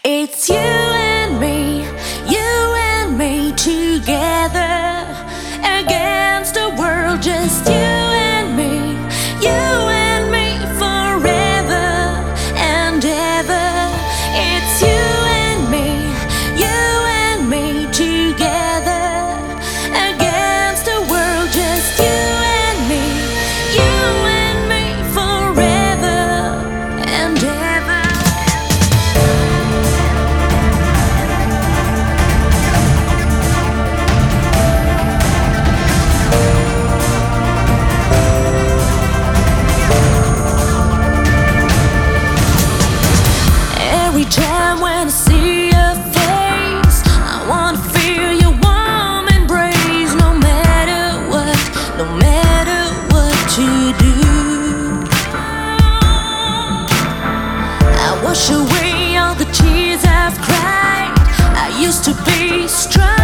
It's you and me together against the world, just you and me forever and ever. It's you and me together against the world, just you and me forever and ever. Every time when I see your face, I wanna feel your warm embrace. No matter what you do, I wash away all the tears I've cried. I used to be strong.